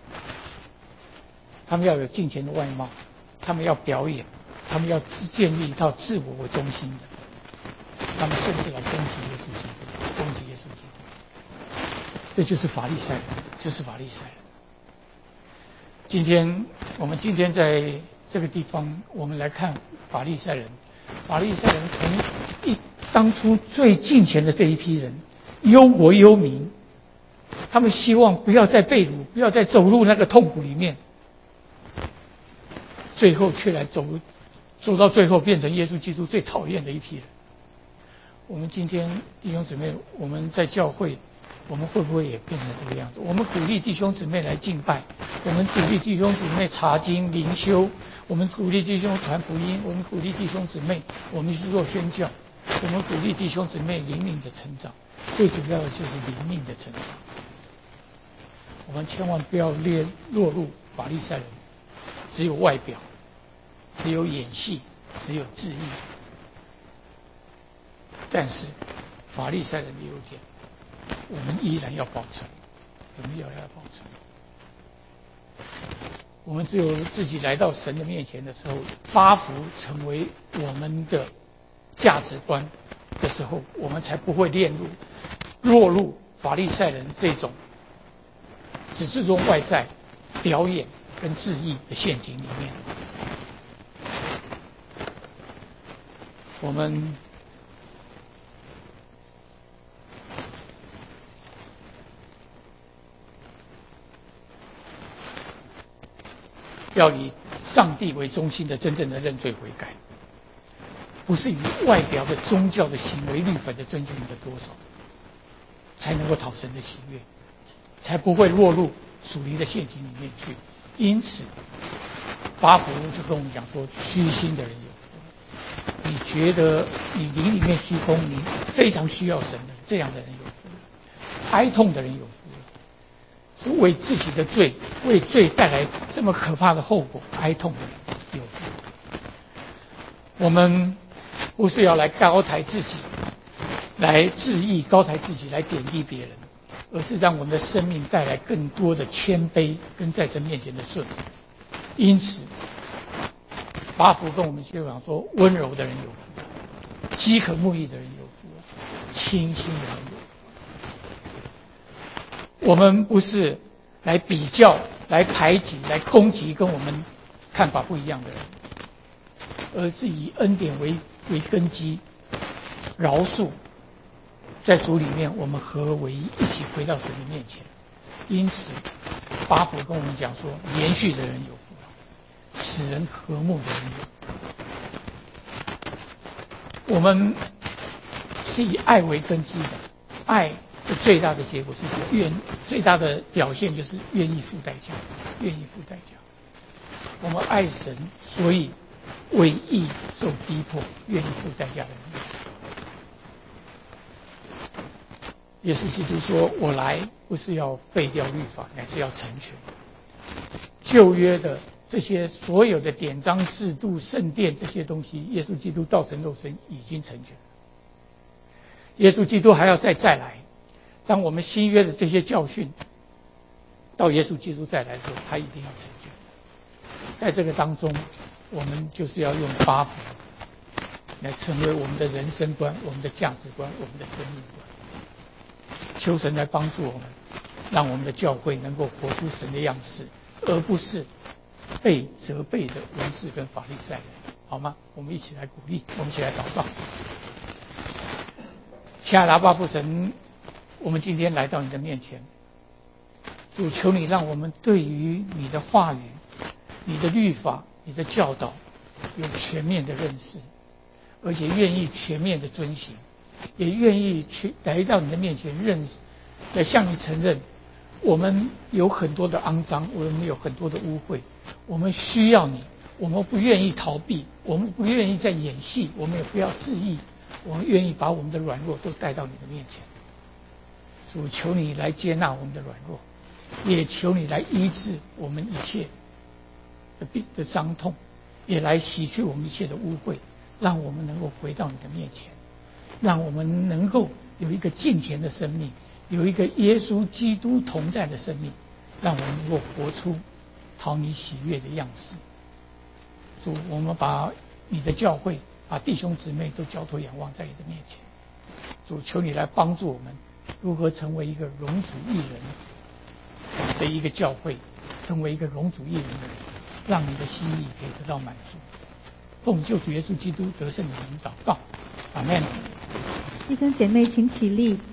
他们要有敬虔的外貌，他们要表演，他们要建立一套自我为中心的，他们甚至来攻击耶稣基督，攻击耶稣基督。这就是法利赛人，就是法利赛人。今天我们今天在这个地方，我们来看法利赛人。法利赛人从一当初最敬虔的这一批人，忧国忧民，他们希望不要再被掳，不要再走入那个痛苦里面。最后却来走走到最后，变成耶稣基督最讨厌的一批人。我们今天弟兄姊妹，我们在教会，我们会不会也变成这个样子？我们鼓励弟兄姊妹来敬拜，我们鼓励弟兄姊妹查经灵修，我们鼓励弟兄传福音，我们鼓励弟兄姊妹我们去做宣教，我们鼓励弟兄姊妹灵命的成长。最主要的就是灵命的成长。我们千万不要列落入法利赛人，只有外表，只有演戏，只有自义。但是法利赛人的优点，我们依然要保存，我们依然要保存。我们只有自己来到神的面前的时候，八福成为我们的价值观的时候，我们才不会陷入落入法利赛人这种只注重外在表演跟自义的陷阱里面。我们要以上帝为中心的真正的认罪悔改，不是以外表的宗教的行为律法的遵循的多少，才能够讨神的喜悦，才不会落入属灵的陷阱里面去。因此八福就跟我们讲说，虚心的人有福。你觉得你灵里面虚空，你非常需要神的，这样的人有福；哀痛的人有福，是为自己的罪，为罪带来这么可怕的后果，哀痛的人有福。我们不是要来高抬自己，来自义高抬自己，来贬低别人，而是让我们的生命带来更多的谦卑跟在神面前的顺服。因此八福跟我们就讲说，温柔的人有福，饥渴慕义的人有福，清心的人有福。我们不是来比较，来排挤，来攻击跟我们看法不一样的人，而是以恩典为为根基，饶恕，在主里面我们合而为一，一起回到神的面前。因此八福跟我们讲说，连续的人有福，使人和睦的人有福。我们是以爱为根基的，爱的最大的结果是说愿最大的表现就是愿意付代价，愿意付代价。我们爱神，所以为义受逼迫，愿意付代价的人。耶稣基督说：“我来不是要废掉律法，乃是要成全。”旧约的这些所有的典章制度、圣殿这些东西，耶稣基督道成肉身已经成全。耶稣基督还要再再来，当我们新约的这些教训到耶稣基督再来的时候，他一定要成全。在这个当中，我们就是要用八福来成为我们的人生观、我们的价值观、我们的生命观。求神来帮助我们， 让我们的教会能够活出神的样式，而不是被责备的文士跟法利赛人，好吗？我们一起来鼓励，我们一起来祷告。亲爱的阿爸父神，我们今天来到你的面前，主求你让我们对于你的话语、你的律法、你的教导有全面的认识，而且愿意全面的遵行，也愿意去来到你的面前认识，来向你承认我们有很多的肮脏，我们有很多的污秽，我们需要你，我们不愿意逃避，我们不愿意再演戏，我们也不要自义，我们愿意把我们的软弱都带到你的面前。主求你来接纳我们的软弱，也求你来医治我们一切的病的伤痛，也来洗去我们一切的污秽，让我们能够回到你的面前，让我们能够有一个敬虔的生命，有一个耶稣基督同在的生命，让我们能够活出讨你喜悦的样式。主，我们把你的教会，把弟兄姊妹都交托仰望在你的面前。主，求你来帮助我们如何成为一个荣主益人的一个教会，成为一个荣主益人的人，让你的心意可以得到满足。奉救主耶稣基督得胜的名祷告，阿们。 弟兄姐妹请起立。